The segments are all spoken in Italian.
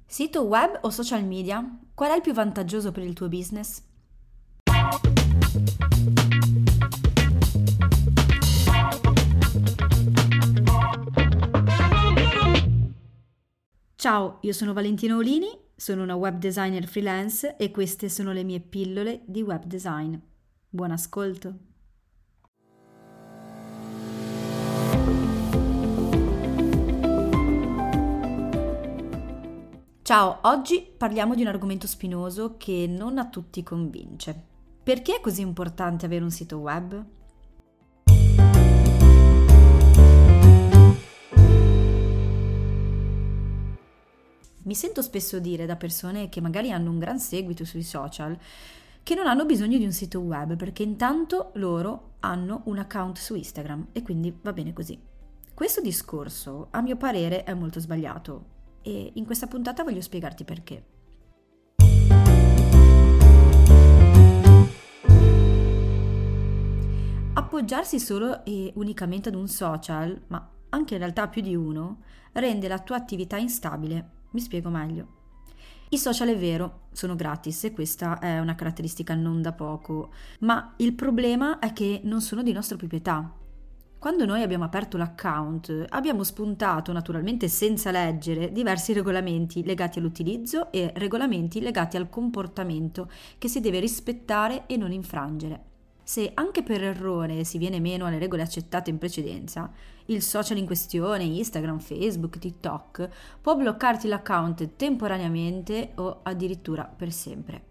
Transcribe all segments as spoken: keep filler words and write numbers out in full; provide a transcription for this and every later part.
Sito web o social media? Qual è il più vantaggioso per il tuo business? Ciao, io sono Valentina Olini, sono una web designer freelance e queste sono le mie pillole di web design. Buon ascolto! Ciao, oggi parliamo di un argomento spinoso che non a tutti convince. Perché è così importante avere un sito web? Mi sento spesso dire da persone che magari hanno un gran seguito sui social che non hanno bisogno di un sito web perché intanto loro hanno un account su Instagram e quindi va bene così. Questo discorso, a mio parere, è molto sbagliato. E in questa puntata voglio spiegarti perché. Appoggiarsi solo e unicamente ad un social, ma anche in realtà più di uno, rende la tua attività instabile. Mi spiego meglio. I social, è vero, sono gratis e questa è una caratteristica non da poco, ma il problema è che non sono di nostra proprietà. Quando noi abbiamo aperto l'account, abbiamo spuntato, naturalmente senza leggere, diversi regolamenti legati all'utilizzo e regolamenti legati al comportamento che si deve rispettare e non infrangere. Se anche per errore si viene meno alle regole accettate in precedenza, il social in questione, Instagram, Facebook, TikTok, può bloccarti l'account temporaneamente o addirittura per sempre.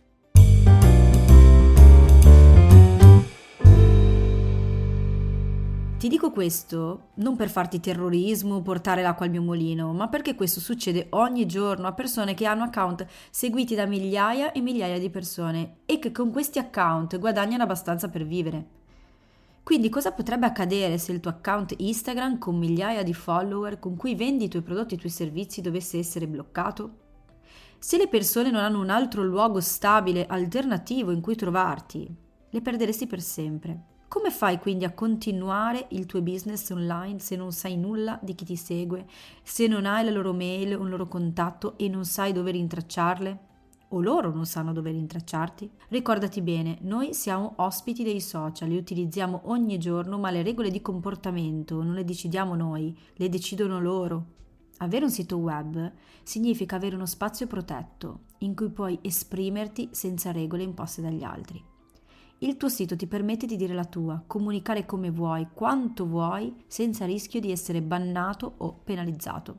Ti dico questo non per farti terrorismo o portare l'acqua al mio mulino, ma perché questo succede ogni giorno a persone che hanno account seguiti da migliaia e migliaia di persone e che con questi account guadagnano abbastanza per vivere. Quindi cosa potrebbe accadere se il tuo account Instagram con migliaia di follower con cui vendi i tuoi prodotti e i tuoi servizi dovesse essere bloccato? Se le persone non hanno un altro luogo stabile, alternativo in cui trovarti, le perderesti per sempre. Come fai quindi a continuare il tuo business online se non sai nulla di chi ti segue, se non hai la loro mail, un loro contatto e non sai dove rintracciarle? O loro non sanno dove rintracciarti? Ricordati bene, noi siamo ospiti dei social, li utilizziamo ogni giorno, ma le regole di comportamento non le decidiamo noi, le decidono loro. Avere un sito web significa avere uno spazio protetto in cui puoi esprimerti senza regole imposte dagli altri. Il tuo sito ti permette di dire la tua, comunicare come vuoi, quanto vuoi, senza rischio di essere bannato o penalizzato.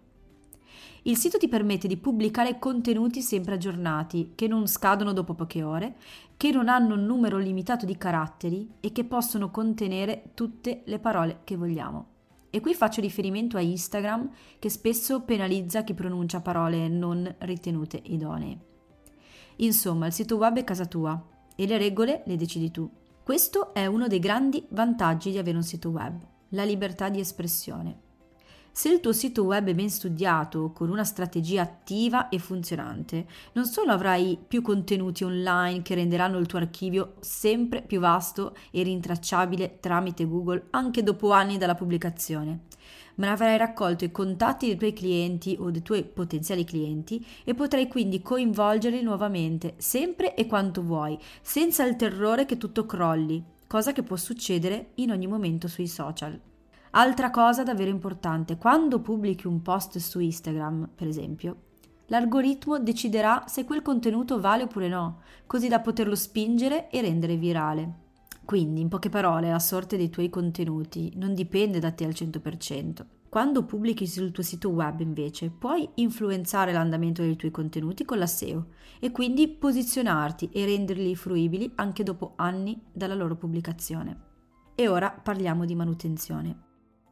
Il sito ti permette di pubblicare contenuti sempre aggiornati, che non scadono dopo poche ore, che non hanno un numero limitato di caratteri e che possono contenere tutte le parole che vogliamo. E qui faccio riferimento a Instagram, che spesso penalizza chi pronuncia parole non ritenute idonee. Insomma, il sito web è casa tua. E le regole le decidi tu. Questo è uno dei grandi vantaggi di avere un sito web, la libertà di espressione. Se il tuo sito web è ben studiato, con una strategia attiva e funzionante, non solo avrai più contenuti online che renderanno il tuo archivio sempre più vasto e rintracciabile tramite Google anche dopo anni dalla pubblicazione, ma avrai raccolto i contatti dei tuoi clienti o dei tuoi potenziali clienti e potrai quindi coinvolgerli nuovamente, sempre e quanto vuoi, senza il terrore che tutto crolli, cosa che può succedere in ogni momento sui social. Altra cosa davvero importante, quando pubblichi un post su Instagram, per esempio, l'algoritmo deciderà se quel contenuto vale oppure no, così da poterlo spingere e rendere virale. Quindi, in poche parole, la sorte dei tuoi contenuti non dipende da te al cento per cento. Quando pubblichi sul tuo sito web, invece, puoi influenzare l'andamento dei tuoi contenuti con la S E O e quindi posizionarti e renderli fruibili anche dopo anni dalla loro pubblicazione. E ora parliamo di manutenzione.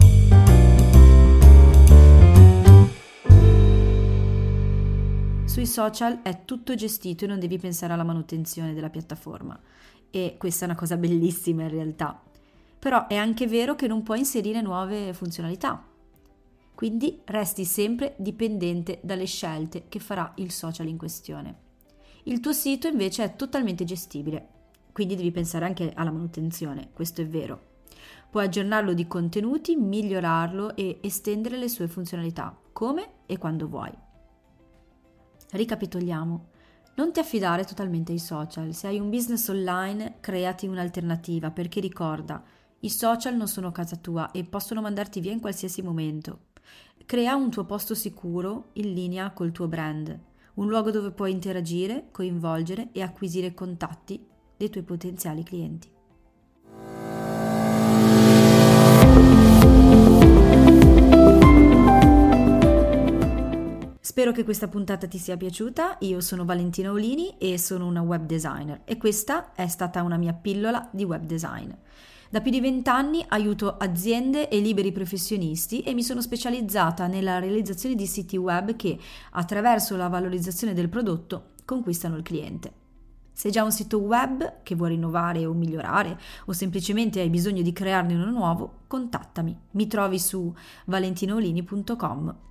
Sui social è tutto gestito e non devi pensare alla manutenzione della piattaforma. E questa è una cosa bellissima in realtà. Però è anche vero che non puoi inserire nuove funzionalità. Quindi resti sempre dipendente dalle scelte che farà il social in questione. Il tuo sito invece è totalmente gestibile, quindi devi pensare anche alla manutenzione, questo è vero. Puoi aggiornarlo di contenuti, migliorarlo e estendere le sue funzionalità, come e quando vuoi. Ricapitoliamo. Non ti affidare totalmente ai social. Se hai un business online, creati un'alternativa, perché ricorda, i social non sono casa tua e possono mandarti via in qualsiasi momento. Crea un tuo posto sicuro in linea col tuo brand, un luogo dove puoi interagire, coinvolgere e acquisire contatti dei tuoi potenziali clienti. Spero che questa puntata ti sia piaciuta. Io sono Valentina Olini e sono una web designer e questa è stata una mia pillola di web design. Da più di vent'anni aiuto aziende e liberi professionisti e mi sono specializzata nella realizzazione di siti web che, attraverso la valorizzazione del prodotto, conquistano il cliente. Se hai già un sito web che vuoi rinnovare o migliorare o semplicemente hai bisogno di crearne uno nuovo, contattami. Mi trovi su valentinaolini punto com.